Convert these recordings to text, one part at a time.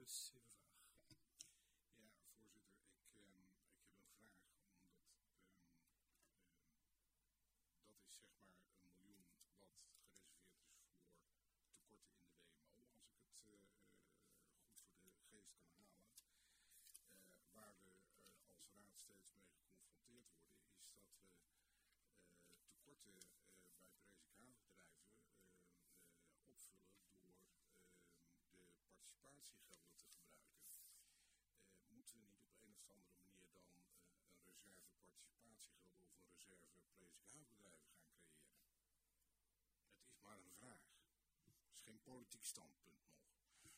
Doris heeft een vraag. Ja, voorzitter, ik heb een vraag, omdat dat is zeg maar 1 miljoen wat gereserveerd is voor tekorten in de WMO, als ik het goed voor de geest kan halen. Waar we als raad steeds mee geconfronteerd worden, is dat we tekorten bij prijs-en-havenbedrijven opvullen door de participatiegelden te gebruiken. Moeten we niet op een of andere manier dan een reserve participatiegelden of een reserve prijs-en-havenbedrijven gaan creëren? Het is maar een vraag. Het is geen politiek standpunt nog.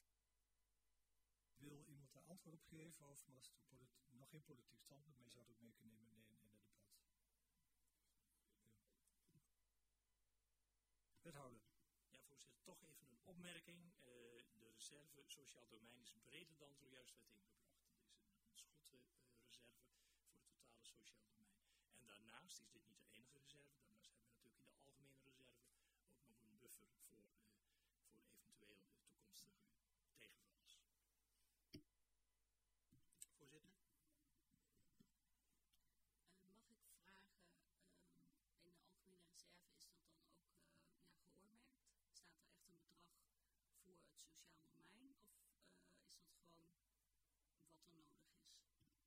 Wil iemand daar antwoord op geven of was het nog geen politiek standpunt, maar je zou het ook mee kunnen nemen in het debat? Ja. Wethouder. Ja, voorzitter, toch even een opmerking. De reserve sociaal domein is breder dan zojuist werd ingebracht. Het is een schotreserve voor het totale sociaal domein. En daarnaast is dit niet de enige reserve. Daarnaast hebben we natuurlijk in de algemene reserve ook nog een buffer voor eventueel toekomstige tegenvallers. Voorzitter? Mag ik vragen, in de algemene reserve is dat dan ook geoormerkt? Staat er echt een bedrag voor het sociaal domein of is dat gewoon wat er nodig is?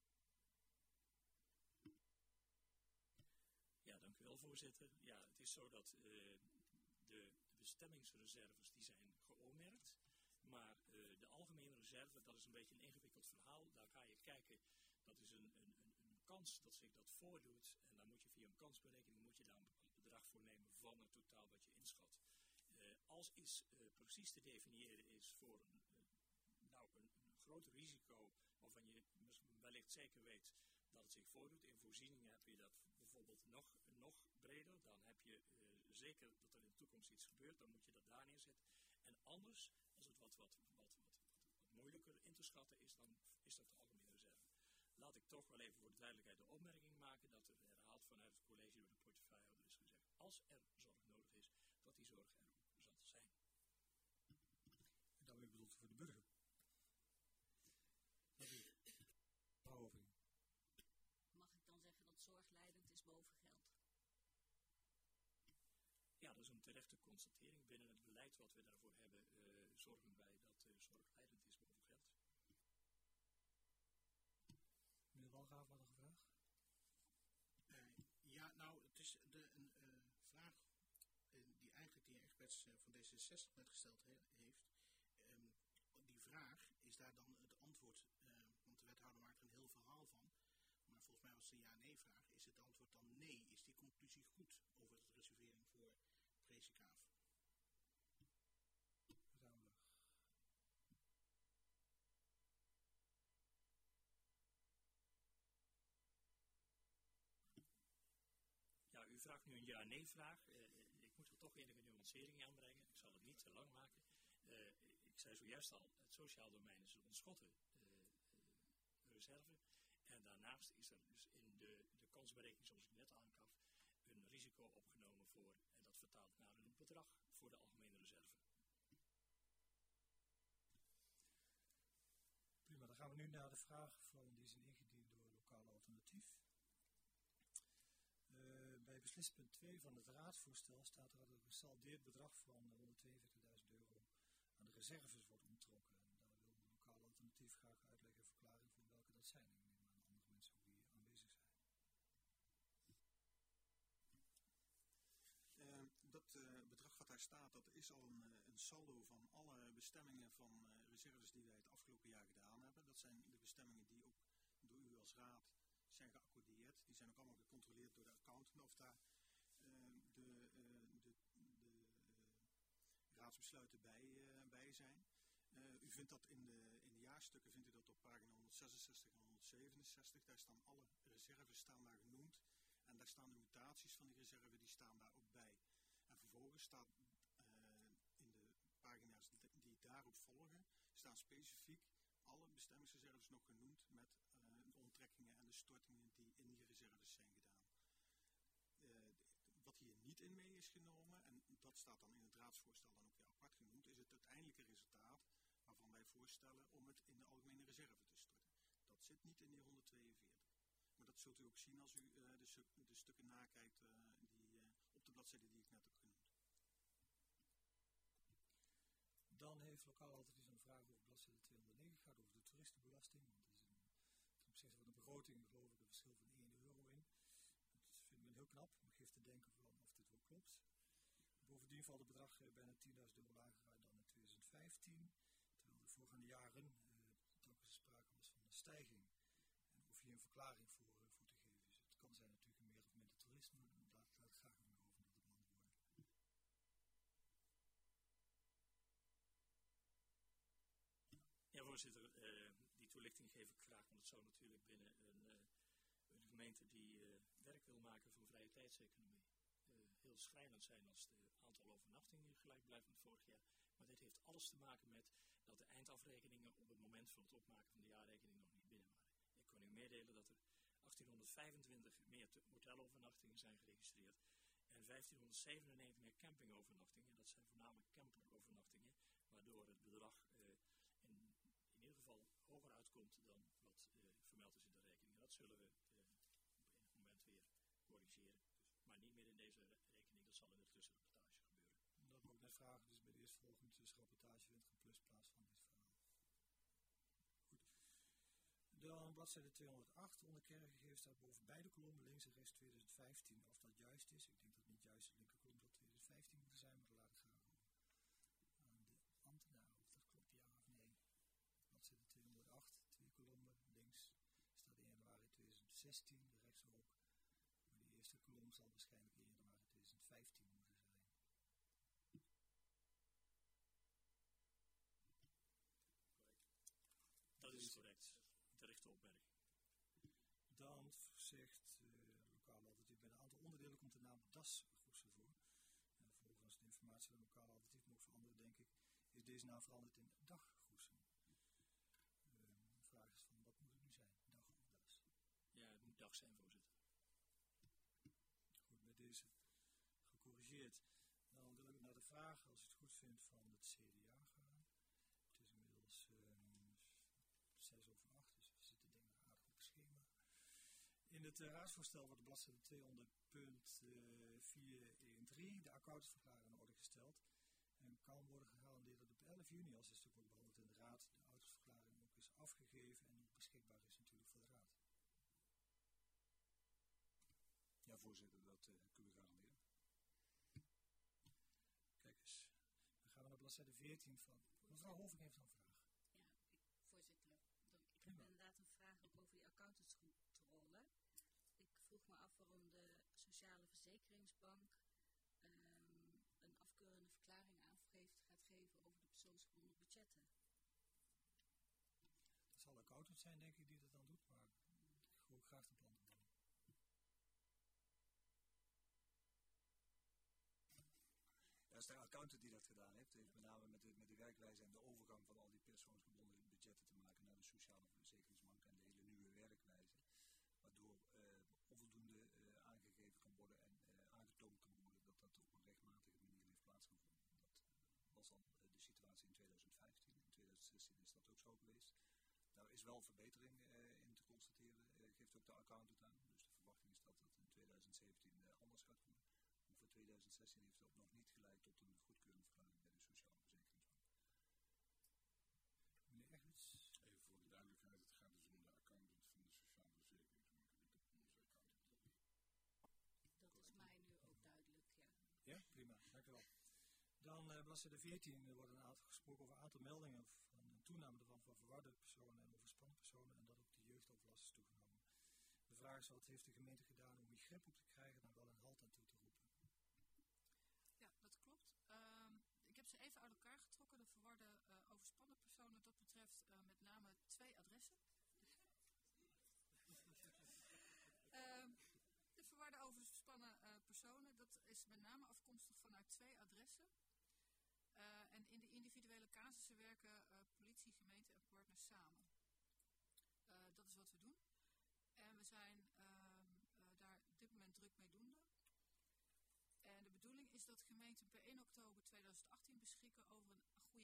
Ja, dank u wel, voorzitter. Ja, het is zo dat de bestemmingsreserves die zijn geoormerkt. Maar de algemene reserve, dat is een beetje een ingewikkeld verhaal. Daar ga je kijken, dat is een kans dat zich dat voordoet. En dan moet je via een kansberekening daar een bepaald bedrag voor nemen van het totaal wat je inschat. Als iets precies te definiëren is voor een groot risico, waarvan je wellicht zeker weet dat het zich voordoet. In voorzieningen heb je dat bijvoorbeeld nog breder. Dan heb je zeker dat er in de toekomst iets gebeurt, dan moet je dat daar neerzetten. En anders, als het wat moeilijker in te schatten is, dan is dat de algemene reserve. Laat ik toch wel even voor de duidelijkheid de opmerking maken dat er herhaald vanuit het college door de portefeuillehouder is gezegd, als er zorg nodig is, dat die zorg er ook zal zijn. En daarmee bedoeld voor de burger. Mag ik dan zeggen dat zorg leidend is boven geld? Ja, dat is een terechte constatering. Binnen het beleid wat we daarvoor hebben, zorgen wij dat zorg leidend is boven geld. Meneer Walraaf, wat nog een vraag? Ja, nou, het is een vraag die eigenlijk de heer Egberts van D66 net gesteld heeft. Die vraag, is daar dan het antwoord, want de wethouder maakt er een heel verhaal van, maar volgens mij was het een ja-nee-vraag, is het antwoord dan nee? Is die conclusie goed over de reservering voor Presikhaaf? Wethouder. Ja, u vraagt nu een ja-nee-vraag. Ik moet er toch enige nuancering aanbrengen. Ik zal het niet te lang maken. Ik zei zojuist al, het sociaal domein is een ontschotte reserve. En daarnaast is er dus in de kansberekening, zoals ik net aangaf, een risico opgenomen voor, en dat vertaalt naar een bedrag voor de algemene reserve. Prima, dan gaan we nu naar de vraag van die is ingediend door Lokaal Alternatief. Bij beslispunt 2 van het raadsvoorstel staat er dat een gesaldeerd bedrag van €142.000 aan de reserves wordt onttrokken. En daar wil de Lokaal Alternatief graag uitleg en verklaring voor welke dat zijn. Ik neem aan andere mensen ook die aanwezig zijn. Dat bedrag wat daar staat, dat is al een saldo van alle bestemmingen van reserves die wij het afgelopen jaar gedaan hebben. Dat zijn de bestemmingen die ook door u als raad zijn geaccordeerd. Die zijn ook allemaal gecontroleerd door de accountant of daar de raadsbesluiten bij zijn. U vindt dat in de jaarstukken vindt u dat op pagina 166 en 167. Daar staan alle reserves daar genoemd. En daar staan de mutaties van die reserve, die staan daar ook bij. En vervolgens staat in de pagina's die daarop volgen, staan specifiek alle bestemmingsreserves nog genoemd met de onttrekkingen en de stortingen die in die reserves zijn gedaan. Wat hier niet in mee is genomen, en dat staat dan in het raadsvoorstel dan ook weer apart genoemd, is het uiteindelijke resultaat waarvan wij voorstellen om het in de algemene reserve te storten. Dat zit niet in die 142. Maar dat zult u ook zien als u de stukken nakijkt op de bladzijde die ik net heb genoemd. Dan heeft lokaal alternatief een vraag over bladzijde 209. Het gaat over de toeristenbelasting. Want er is ten opzichte van de begroting geloof ik een verschil van €1 in. Dat vinden we heel knap, maar geeft te denken van of dit wel klopt. Bovendien valt het bedrag bijna €10.000 lager uit dan in 2015. Terwijl de voorgaande jaren telkens sprake was van een stijging. En of hier een verklaring voor te geven is. Het kan zijn natuurlijk meer of minder toerisme, maar daar laat ik graag meer over om dat te beantwoorden. Ja, voorzitter, die toelichting geef ik graag, want het zou natuurlijk binnen een gemeente die werk wil maken van vrije tijdseconomie heel schrijnend zijn als het aantal overnachtingen gelijk blijft met vorig jaar. Maar dit heeft alles te maken met dat de eindafrekeningen op het moment van het opmaken van de jaarrekening nog niet binnen waren. Ik kan u meedelen dat er 1825 meer hotelovernachtingen zijn geregistreerd en 1597 meer campingovernachtingen. En dat zijn voornamelijk camperovernachtingen, waardoor het bedrag in ieder geval hoger uitkomt dan wat vermeld is in de rekening. En dat zullen we op enig moment weer corrigeren. Dus, maar niet meer in deze rekening, dat zal in de tussenrapportage gebeuren. Dat moet ik net vragen, dus bij de eerstvolgende tussenrapportage vindt een plusplaats van dit verhaal. Goed. Dan bladzijde 208, onder kerngegevens staat boven beide kolommen links en rechts 2015. Of dat juist is, ik denk dat het niet juist de linkerkolom zal 2015 moeten zijn, maar dat laat ik graag over aan de ambtenaar of dat klopt ja of nee. Bladzijde 208, 2 kolommen, links staat 1 januari 2016, rechts ook. Maar die eerste kolom zal waarschijnlijk 1 januari 2015 moeten zijn. Dat is correct. Terechte opmerking. Dan zegt lokaal alternatief bij een aantal onderdelen komt de naam DAS-Goesen voor. Volgens de informatie van lokaal alternatief, maar ook voor anderen denk ik, is deze naam veranderd in Dag-Goesen. De vraag is van wat moet het nu zijn, Dag of DAS? Ja, het moet Dag zijn, voorzitter. Goed, met deze gecorrigeerd. Dan wil ik naar de vraag, als u het goed vindt, van het CDA gaan. Het is inmiddels 6:06, dus we zitten denk ik aardig op het schema. In het raadsvoorstel wordt de bladzijde 200.413 de accountantsverklaring in orde gesteld. En kan worden gegarandeerd dat op 11 juni, als dit stuk wordt behandeld in de raad, de accountantsverklaring ook is afgegeven en nog beschikbaar is natuurlijk voor de raad. Ja, voorzitter, dat kunnen we garanderen. Kijk eens, dan gaan we naar bladzijde 14 van. Mevrouw Hoving heeft een vraag. Ja, voorzitter. Ik heb inderdaad een vraag ook over die accountantscontrole. Ik vroeg me af waarom de Sociale Verzekeringsbank een afkeurende verklaring gaat geven over de persoonsgebonden budgetten. Het zal de accountant zijn, denk ik, die dat dan doet, maar ik hoor graag de plantenbouw. Ja, dat is de accountant die dat gedaan heeft. Het heeft met name met de werkwijze en de overgang van al die persoonsgebonden budgetten te maken naar de Sociale Verzekeringsbank en de hele nieuwe werkwijze. Waardoor onvoldoende aangegeven kan worden en aangetoond kan worden dat dat op een rechtmatige manier heeft plaatsgevonden. Dat was al de situatie in 2015. In 2016 is dat ook zo geweest. Daar is wel verbetering in te constateren, geeft ook de accountant aan. Dus de verwachting is dat het in 2017 anders gaat worden. Maar voor 2016 heeft dat nog niet geleid tot een goedkeurende verklaring bij de Sociale Verzekeringsbank. Meneer Egwits. Even voor de duidelijkheid, het gaat dus om de accountant van de Sociale Verzekeringsbank en niet om onze accountant. Dat is mij nu ook duidelijk, ja. Ja, prima, dank u wel. Dan bladzijde 14 wordt gesproken over een aantal meldingen van een toename ervan van verwarde personen en overspannen personen en dat ook de jeugdoverlast is toegenomen. De vraag is, wat heeft de gemeente gedaan om hier grip op te krijgen en wel een halt aan toe te roepen? Ja, dat klopt. Ik heb ze even uit elkaar getrokken, de verwarde overspannen personen. Dat betreft met name 2 adressen. De verwarde overspannen personen, dat is met name afkomstig vanuit 2 adressen. En in de individuele casussen werken politie, gemeente en partners samen. Dat is wat we doen. En we zijn daar op dit moment druk mee doende. En de bedoeling is dat gemeenten per 1 oktober 2018 beschikken over een